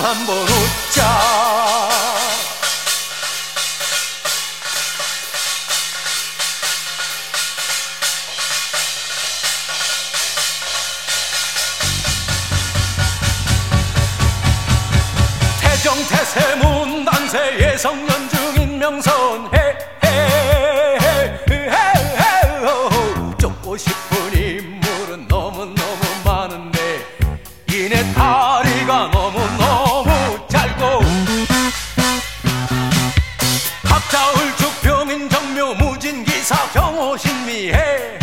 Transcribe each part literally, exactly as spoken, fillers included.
한번 웃자. 태정태세 문단세 예성연 중인 명선 쫓고 싶은 인물은 너무너무 많은데 이내 다리가 너무너무 짧고 갑자을축 병인 정묘 무진기사 경호신미해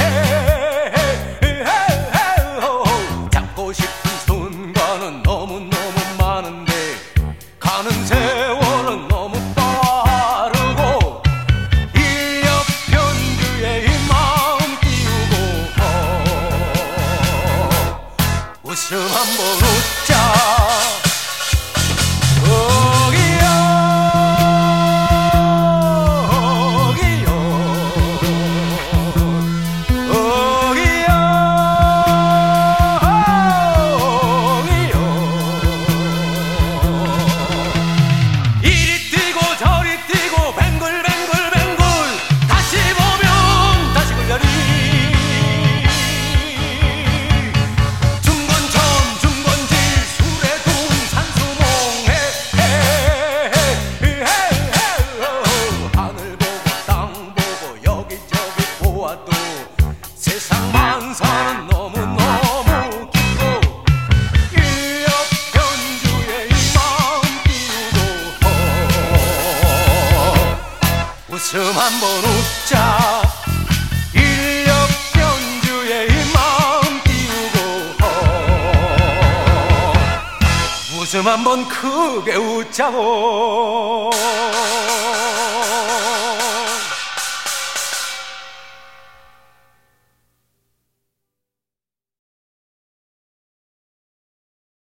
잡고 싶은 순간은 너무너무 많은데 가는 세월은 너무 빠르고 일력편주에 이 마음 띄우고 웃음 한번 웃자. 세상 만사는 너무너무 길고 일력편주에 이 마음 띄우고 웃음 한번 웃자. 일력편주에 이 마음 띄우고 웃음 한번 크게 웃자고.